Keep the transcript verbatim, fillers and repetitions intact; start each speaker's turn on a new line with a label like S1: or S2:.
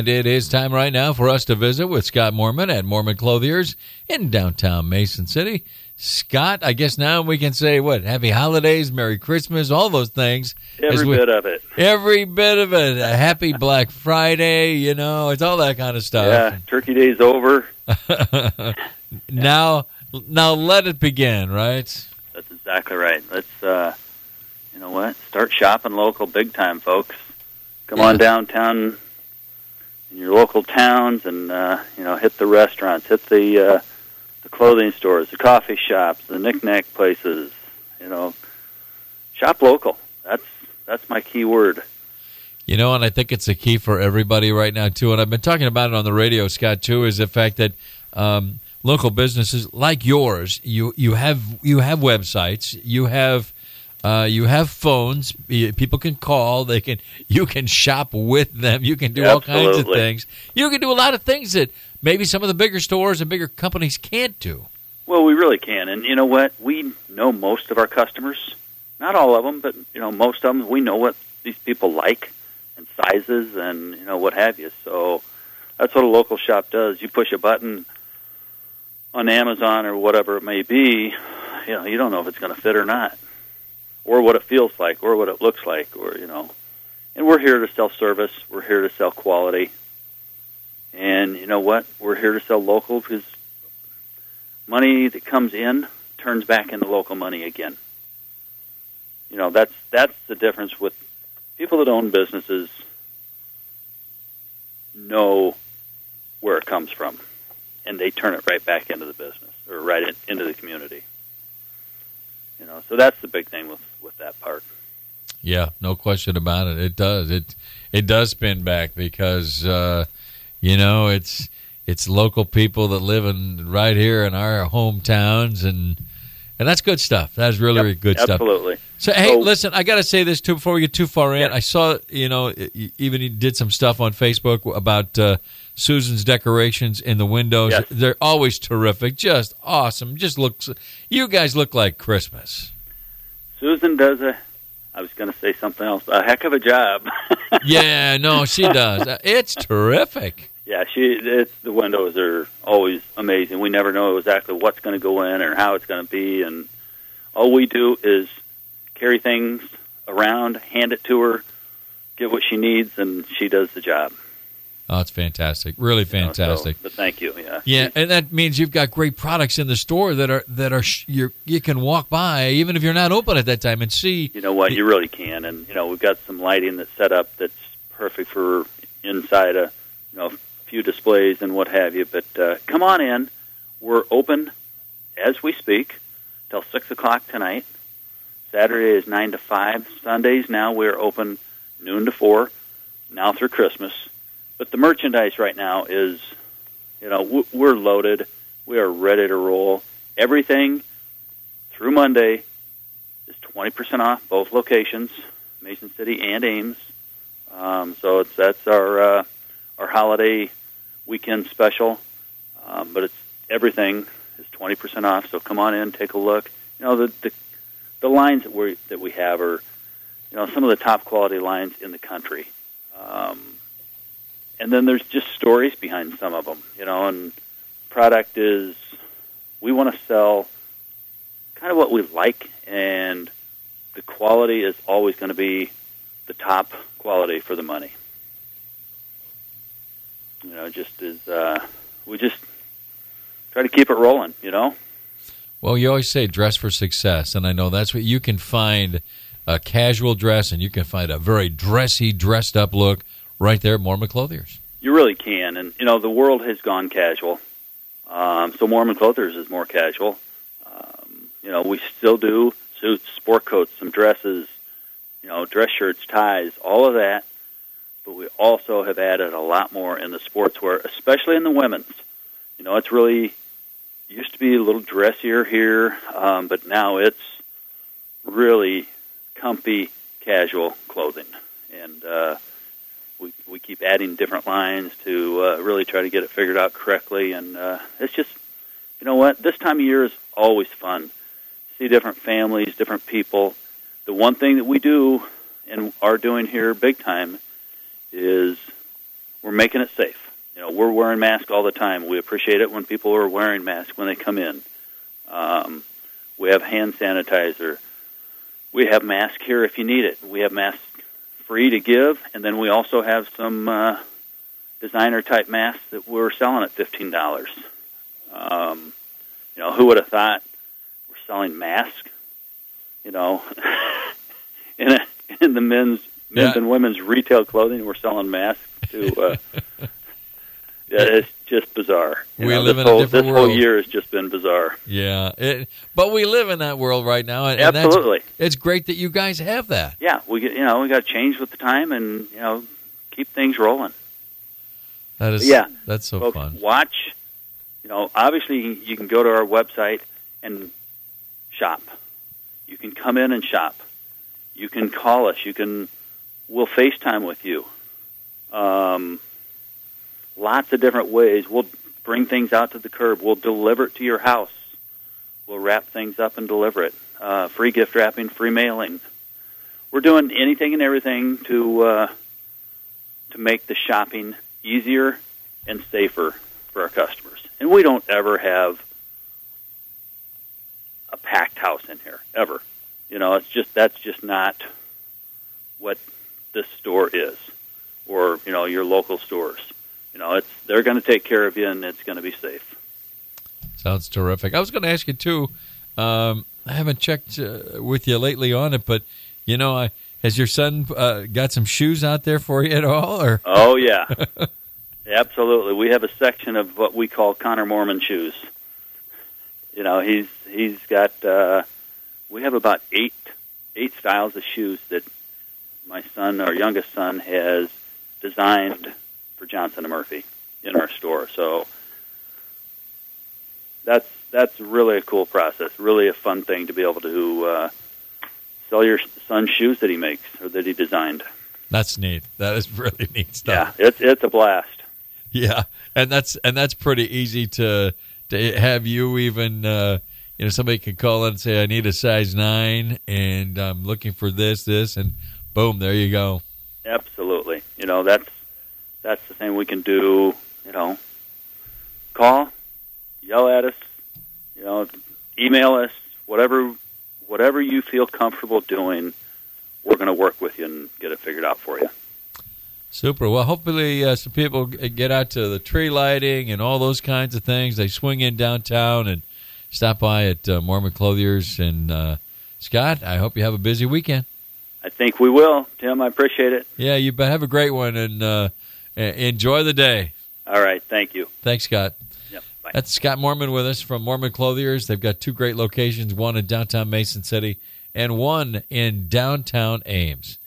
S1: And it is time right now for us to visit with Scott Moorman at Moorman Clothiers in downtown Mason City. Scott, I guess now we can say, what, Happy Holidays, Merry Christmas, all those things.
S2: Every we, bit of it.
S1: Every bit of it. A happy Black Friday, you know, it's all that kind of stuff.
S2: Yeah, Turkey Day's over.
S1: now, now let it begin, right?
S2: That's exactly right. Let's, uh, you know what, start shopping local big time, folks. Come yeah. on downtown in your local towns and, uh, you know, hit the restaurants, hit the uh, the clothing stores, the coffee shops, the knick-knack places, you know. Shop local. That's that's my key word.
S1: You know, and I think it's a key for everybody right now, too. And I've been talking about it on the radio, Scott, too, is the fact that um, local businesses like yours, you, you have you have websites, you have Uh, you have phones. People can call. They can. You can shop with them. You can do all
S2: Absolutely.
S1: kinds of things. You can do a lot of things that maybe some of the bigger stores and bigger companies can't do.
S2: Well, we really can. And you know what? We know most of our customers. Not all of them, but you know, most of them. We know what these people like and sizes and you know what have you. So that's what a local shop does. You push a button on Amazon or whatever it may be. You know, you don't know if it's going to fit or not, or what it feels like, or what it looks like, or, you know. And we're here to sell service. We're here to sell quality. And you know what? We're here to sell local because money that comes in turns back into local money again. You know, that's that's the difference with people that own businesses know where it comes from, and they turn it right back into the business, or right in, into the community. You know, so that's the big thing with, with that part.
S1: Yeah, no question about it. It does. It it does spin back because uh, you know it's it's local people that live in right here in our hometowns, and and that's good stuff. That's really
S2: yep,
S1: good stuff.
S2: Absolutely.
S1: So hey,
S2: so,
S1: listen, I got to say this too before we get too far in.
S2: Yeah.
S1: I saw you know even you did some stuff on Facebook about uh, Susan's decorations in the windows.
S2: Yes.
S1: They're always terrific, just awesome. Just looks. You guys look like Christmas.
S2: Susan does a, I was going to say something else, a heck of a job.
S1: Yeah, no, she does. It's terrific.
S2: Yeah, she. It's, the windows are always amazing. We never know exactly what's going to go in or how it's going to be, and all we do is carry things around, hand it to her, get what she needs, and she does the job.
S1: Oh, it's fantastic. Really fantastic.
S2: You know, so, but thank you. Yeah.
S1: Yeah, and that means you've got great products in the store that are that are you you can walk by even if you're not open at that time and see.
S2: You know what? You really can, and you know we've got some lighting that's set up that's perfect for inside a you know a few displays and what have you. But uh, come on in. We're open as we speak till six o'clock tonight. Saturday is nine to five. Sundays now we're open noon to four. Now through Christmas. But the merchandise right now is, you know, we're loaded. We are ready to roll. Everything through Monday is twenty percent off, both locations, Mason City and Ames. Um, so it's that's our uh, our holiday weekend special. Um, but it's everything is twenty percent off. So come on in, take a look. You know, the the, the lines that we that we have are, you know, some of the top quality lines in the country. Um, And then there's just stories behind some of them, you know, and product is, we want to sell kind of what we like, and the quality is always going to be the top quality for the money. You know, just as, uh, we just try to keep it rolling, you know?
S1: Well, you always say dress for success, and I know that's what you can find, a casual dress, and you can find a very dressy, dressed-up look right there at Moorman Clothiers. You
S2: really can. And, you know, the world has gone casual. Um, so Moorman Clothiers is more casual. Um, you know, we still do suits, sport coats, some dresses, you know, dress shirts, ties, all of that. But we also have added a lot more in the sportswear, especially in the women's. You know, it's really, used to be a little dressier here, um, but now it's really comfy, casual clothing. And, uh, We, we keep adding different lines to uh, really try to get it figured out correctly. And uh, it's just, you know what, this time of year is always fun. See different families, different people. The one thing that we do and are doing here big time is we're making it safe. You know, we're wearing masks all the time. We appreciate it when people are wearing masks when they come in. Um, we have hand sanitizer. We have masks here if you need it. We have masks free to give, and then we also have some uh, designer-type masks that we're selling at fifteen dollars. Um, you know, who would have thought we're selling masks, you know, in, a, in the men's men's
S1: Yeah.
S2: and women's retail clothing, we're selling masks to... Uh, yeah, it's just bizarre. You
S1: We
S2: know,
S1: live
S2: this
S1: in a
S2: whole,
S1: different
S2: This whole
S1: world.
S2: year has just been bizarre.
S1: Yeah, it, but we live in that world right now, and, and
S2: Absolutely.
S1: that's, it's great that you guys have that.
S2: Yeah, we get, you know, we got to change with the time and, you know, keep things rolling.
S1: That is,
S2: Yeah.
S1: that's so
S2: Folks,
S1: fun.
S2: watch. You know, obviously you can go to our website and shop. You can come in and shop. You can call us. You can. We'll FaceTime with you. Um, lots of different ways. We'll bring things out to the curb. We'll deliver it to your house. We'll wrap things up and deliver it. Uh, free gift wrapping, free mailing. We're doing anything and everything to uh, to make the shopping easier and safer for our customers. And we don't ever have a packed house in here, ever. You know, it's just that's just not what this store is, or, you know, your local stores. You know, it's they're going to take care of you, and it's going to be safe.
S1: Sounds terrific. I was going to ask you, too, um, I haven't checked uh, with you lately on it, but, you know, I, has your son uh, got some shoes out there for you at all? Or
S2: Oh, yeah. Absolutely. We have a section of what we call Connor Mormon shoes. You know, he's he's got, uh, we have about eight eight styles of shoes that my son, our youngest son, has designed for Johnson and Murphy in our store. So that's that's really a cool process, really a fun thing to be able to uh, sell your son's shoes that he makes or that he designed.
S1: That's neat. That is really neat stuff.
S2: Yeah, it's it's a blast.
S1: Yeah, and that's and that's pretty easy to to have you even uh, you know, somebody can call in and say, I need a size nine and I'm looking for this this and boom, there you go.
S2: Absolutely. You know, that's that's the thing we can do. You know, call, yell at us, you know, email us, whatever whatever you feel comfortable doing. We're going to work with you and get it figured out for you.
S1: Super. Well, hopefully uh, some people get out to the tree lighting and all those kinds of things. They swing in downtown and stop by at uh, Mormon Clothiers. And, uh, Scott, I hope you have a busy weekend.
S2: I think we will. Tim, I appreciate it.
S1: Yeah, you bet. Have a great one, and uh, enjoy the day.
S2: All right. Thank you.
S1: Thanks, Scott.
S2: Yep. Bye.
S1: That's Scott Mormon with us from Mormon Clothiers. They've got two great locations, one in downtown Mason City and one in downtown Ames.